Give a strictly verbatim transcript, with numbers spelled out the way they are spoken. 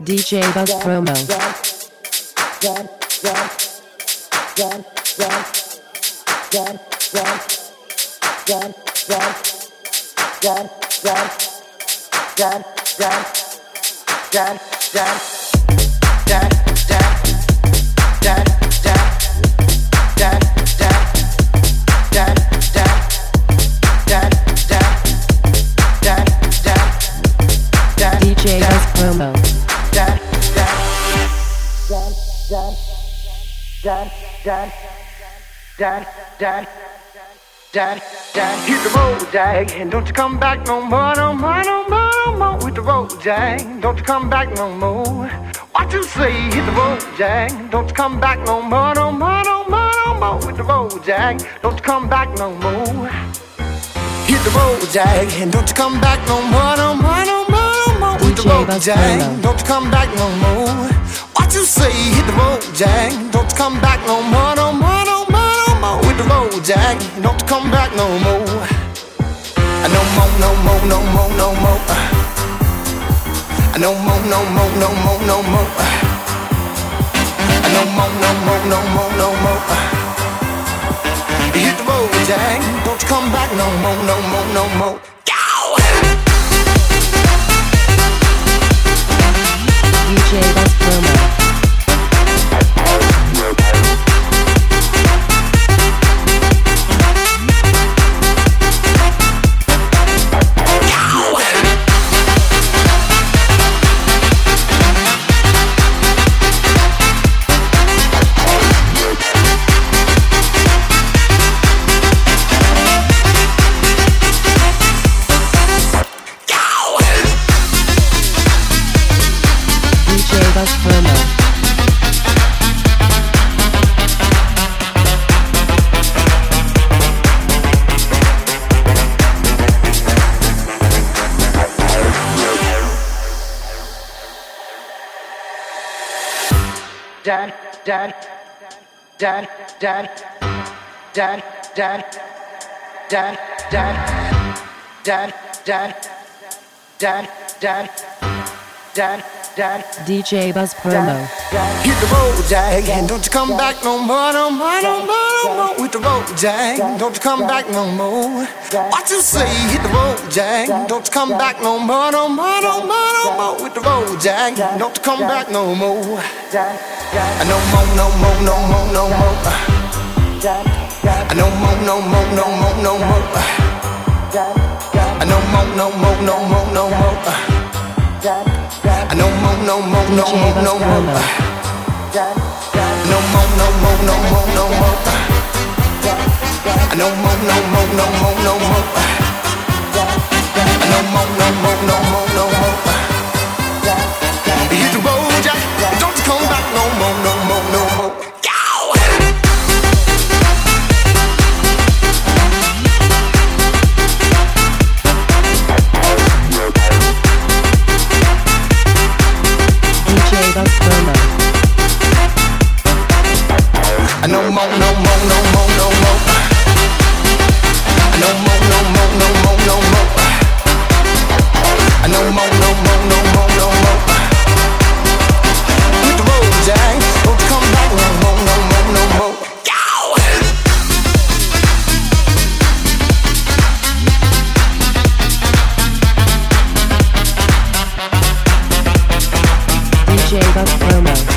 D J Buzz Promo. D J Buzz Promo. Hit the road, Jack, and don't you come back no more, no more, no more, no more. Hit the road, Jack, don't you come back no more. What you say? Hit the road, Jack, don't you come back no more, no more, no more, no more. Hit the road, Jack, don't you come back no more. Hit the road, Jack, and don't you come back no more, no more, no more, no more. Hit the road, Jack, don't you come back no more. What you say? Hit the road, Jack, don't you come back no more, no more, no more, no more. Hit the road, Jack, don't you come back no more. No more, no more, no more, no more. No more, no more, no more, no more. No more, no more, no more, no more. Hit the road, Jack, don't you come back no more, no more, no more. Go! D J Buzz Promo. Buzz Promo. Dan, Dan, Dan, Dan, Dan, Dan, Dan, Dan, Dan, Dan, Dan, Dan, Dan, Dan. D J Buzz Promo. Hit the road, Jack, and don't you come back no more, no more, no more, no more. Hit the road, Jack, don't you come back no more. What you say? Hit the road, Jack, don't you come back no more, no more, no more, no more. Hit the road, Jack, don't you come back no more. No more, no more, no more, no more. No more, no more, no more, no more. No more, no more, no more, no more. No more, no more, no more, no more. No more, no more, no more, no more. No more, no more, no more, no more. No more, no more, no more, no more. Hit the road, Jack, don't you come back no more, no more, no more. No more, no more, no more, no more. No more, no more, no more, no more. No more, no more, no more, no more. Hit the road, Jack, don't you come back no more, no more, no more. D J Buzz Promo.